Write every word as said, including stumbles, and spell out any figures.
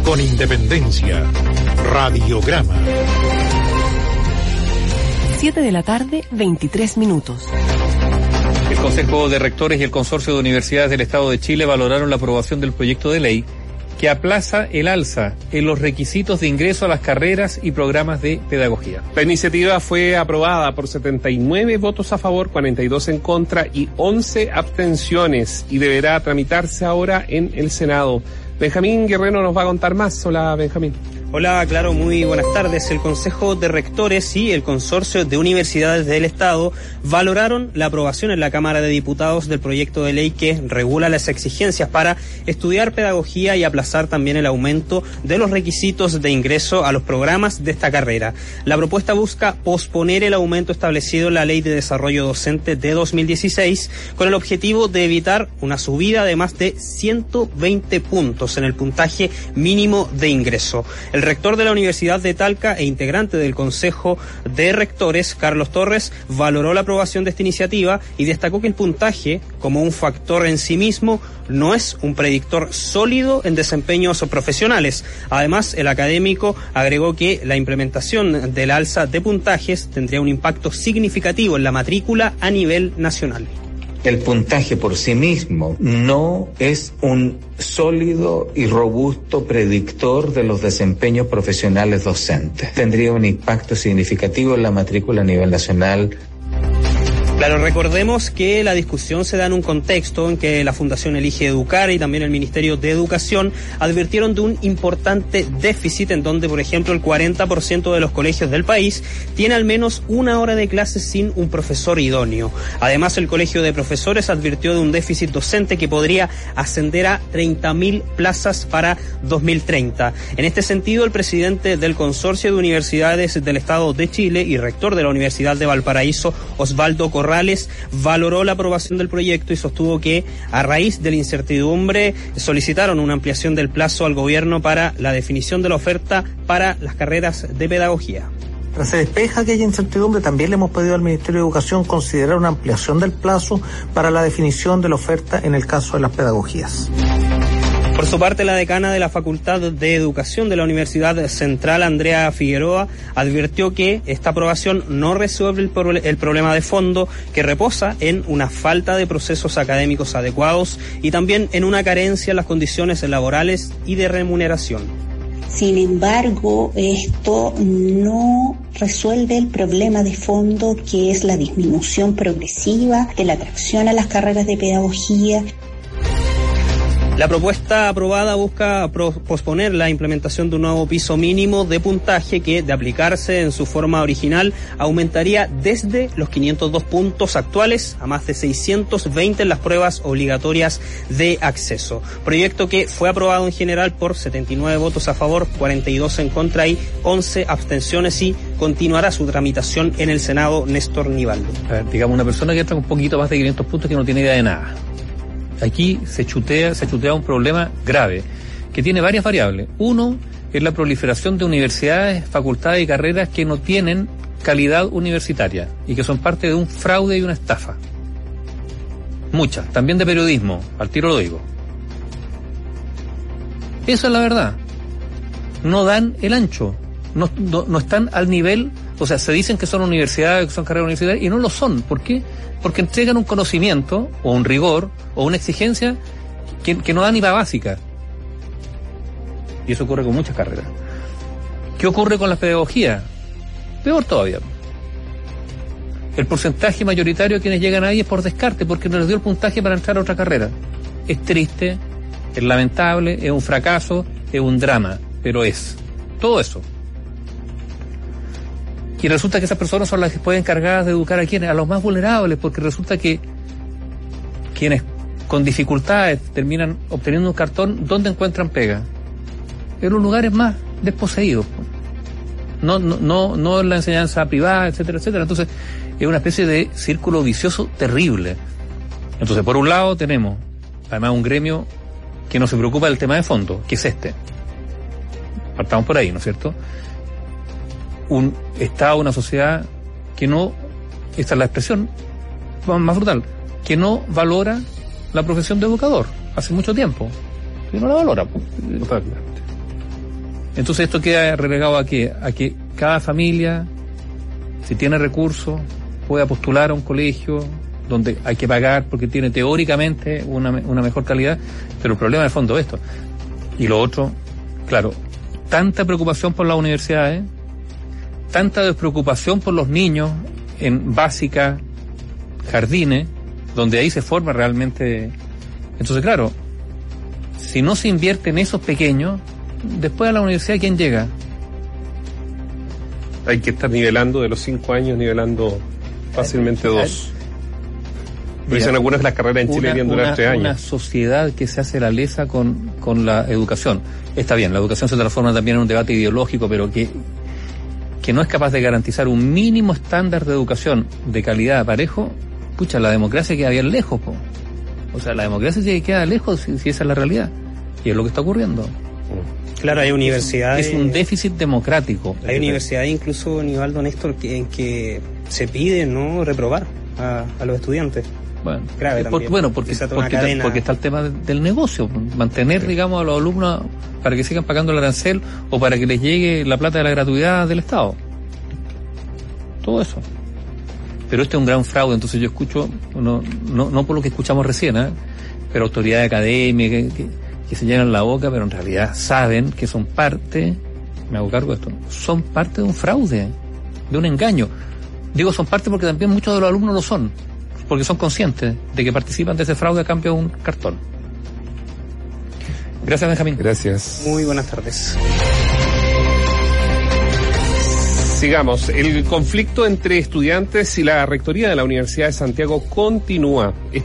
con independencia. Radiograma. siete de la tarde, veintitrés minutos. El Consejo de Rectores y el Consorcio de Universidades del Estado de Chile valoraron la aprobación del proyecto de ley que aplaza el alza en los requisitos de ingreso a las carreras y programas de pedagogía. La iniciativa fue aprobada por setenta y nueve votos a favor, cuarenta y dos en contra y once abstenciones, y deberá tramitarse ahora en el Senado. Benjamín Guerrero nos va a contar más. Hola, Benjamín. Hola, claro, muy buenas tardes. El Consejo de Rectores y el Consorcio de Universidades del Estado valoraron la aprobación en la Cámara de Diputados del proyecto de ley que regula las exigencias para estudiar pedagogía y aplazar también el aumento de los requisitos de ingreso a los programas de esta carrera. La propuesta busca posponer el aumento establecido en la Ley de Desarrollo Docente de dos mil dieciséis con el objetivo de evitar una subida de más de ciento veinte puntos en el puntaje mínimo de ingreso. El rector de la Universidad de Talca e integrante del Consejo de Rectores, Carlos Torres, valoró la aprobación de esta iniciativa y destacó que el puntaje, como un factor en sí mismo, no es un predictor sólido en desempeños profesionales. Además, el académico agregó que la implementación del alza de puntajes tendría un impacto significativo en la matrícula a nivel nacional. El puntaje por sí mismo no es un sólido y robusto predictor de los desempeños profesionales docentes. Tendría un impacto significativo en la matrícula a nivel nacional. Claro, recordemos que la discusión se da en un contexto en que la Fundación Elige Educar y también el Ministerio de Educación advirtieron de un importante déficit en donde, por ejemplo, el cuarenta por ciento de los colegios del país tiene al menos una hora de clase sin un profesor idóneo. Además, el Colegio de Profesores advirtió de un déficit docente que podría ascender a treinta mil plazas para dos mil treinta. En este sentido, el presidente del Consorcio de Universidades del Estado de Chile y rector de la Universidad de Valparaíso, Osvaldo Corrales, valoró la aprobación del proyecto y sostuvo que, a raíz de la incertidumbre, solicitaron una ampliación del plazo al gobierno para la definición de la oferta para las carreras de pedagogía. Se despeja aquella incertidumbre, también le hemos pedido al Ministerio de Educación considerar una ampliación del plazo para la definición de la oferta en el caso de las pedagogías. Por su parte, la decana de la Facultad de Educación de la Universidad Central, Andrea Figueroa, advirtió que esta aprobación no resuelve el, pro- el problema de fondo que reposa en una falta de procesos académicos adecuados y también en una carencia en las condiciones laborales y de remuneración. Sin embargo, esto no resuelve el problema de fondo, que es la disminución progresiva de la atracción a las carreras de pedagogía. La propuesta aprobada busca pro- posponer la implementación de un nuevo piso mínimo de puntaje que, de aplicarse en su forma original, aumentaría desde los quinientos dos puntos actuales a más de seiscientos veinte en las pruebas obligatorias de acceso. Proyecto que fue aprobado en general por setenta y nueve votos a favor, cuarenta y dos en contra y once abstenciones, y continuará su tramitación en el Senado. Néstor Nivaldo. A ver, digamos, una persona que entra con un poquito más de quinientos puntos que no tiene idea de nada. Aquí se chutea, se chutea un problema grave, que tiene varias variables. Uno es la proliferación de universidades, facultades y carreras que no tienen calidad universitaria y que son parte de un fraude y una estafa. Muchas, también de periodismo, al tiro lo digo. Esa es la verdad. No dan el ancho, no, no, no están al nivel, o sea, se dicen que son universidades, que son carreras universitarias, y no lo son. ¿Por qué? Porque entregan un conocimiento, o un rigor, o una exigencia que, que no da ni para básica. Y eso ocurre con muchas carreras. ¿Qué ocurre con la pedagogía? Peor todavía. El porcentaje mayoritario de quienes llegan ahí es por descarte, porque no les dio el puntaje para entrar a otra carrera. Es triste, es lamentable, es un fracaso, es un drama, pero es todo eso. Y resulta que esas personas son las que pueden encargadas de educar a quienes, a los más vulnerables, porque resulta que quienes con dificultades terminan obteniendo un cartón, ¿dónde encuentran pega? En los lugares más desposeídos. No, no, no, no en la enseñanza privada, etcétera, etcétera. Entonces, es una especie de círculo vicioso terrible. Entonces, por un lado tenemos, además, un gremio que no se preocupa del tema de fondo, que es este. Partamos por ahí, ¿no es cierto? Un Estado, una sociedad que no, esta es la expresión más brutal, que no valora la profesión de educador hace mucho tiempo, que no la valora. Entonces esto queda relegado a qué? A que cada familia, si tiene recursos, pueda postular a un colegio donde hay que pagar porque tiene teóricamente una, una mejor calidad, pero el problema de fondo es esto. Y lo otro, claro, tanta preocupación por las universidades, tanta despreocupación por los niños en básica, jardines, donde ahí se forma realmente. Entonces, claro, si no se invierte en esos pequeños, después a la universidad, ¿quién llega? Hay que estar nivelando de los cinco años, nivelando fácilmente dos. Dicen algunas que las carreras en Chile deberían durar tres años. Una sociedad que se hace la lesa con, con la educación. Está bien, la educación se transforma también en un debate ideológico, pero que, que no es capaz de garantizar un mínimo estándar de educación de calidad parejo, pucha, la democracia queda bien lejos, po. O sea, la democracia se queda lejos si, si esa es la realidad. Y es lo que está ocurriendo. Claro, hay universidades... Es un déficit democrático. Hay universidades, incluso, Nivaldo, Néstor, que, en que se pide no reprobar a, a los estudiantes. Bueno, grave por, también. bueno porque, porque, está, porque está el tema del negocio, mantener, sí, digamos, a los alumnos para que sigan pagando el arancel o para que les llegue la plata de la gratuidad del Estado. Todo eso. Pero este es un gran fraude, entonces yo escucho, no, no, no por lo que escuchamos recién, ¿eh? Pero autoridades académicas que, que, que se llenan la boca, pero en realidad saben que son parte, me hago cargo de esto, son parte de un fraude, de un engaño. Digo son parte porque también muchos de los alumnos lo son, porque son conscientes de que participan de ese fraude a cambio de un cartón. Gracias, Benjamín. Gracias. Muy buenas tardes. Sigamos. El conflicto entre estudiantes y la rectoría de la Universidad de Santiago continúa.